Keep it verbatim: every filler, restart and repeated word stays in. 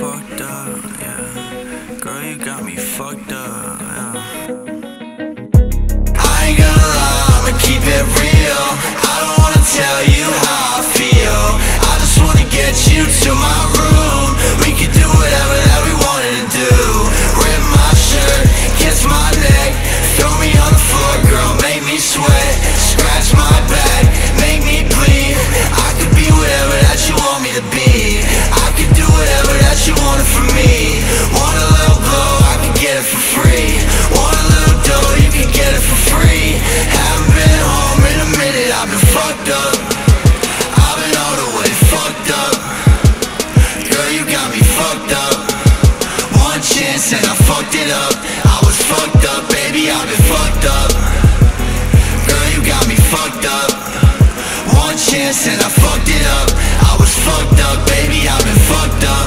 fucked up, yeah. Girl, you got me fucked up, yeah. I ain't gonna lie, I'ma keep it real. I don't wanna tell you how I feel. I just wanna get you to my room. We could do whatever that we wanted to do. Rip my shirt, kiss my neck, throw me on the floor, girl, make me sweat. Scratch my back, make me bleed. I could be whatever that you want me to be. I could do whatever that you wanted from me. Want a little blow, I could get it for free. Want a little dough, you can get it for free. Haven't been home in a minute, I've been fucked up. I've been all the way fucked up. Girl, you got me fucked up. One chance and I fucked it up. I was fucked up, baby, I've been fucked up. Girl, you got me fucked up. One chance and I fucked it up. I was fucked up, baby, I've been fucked up.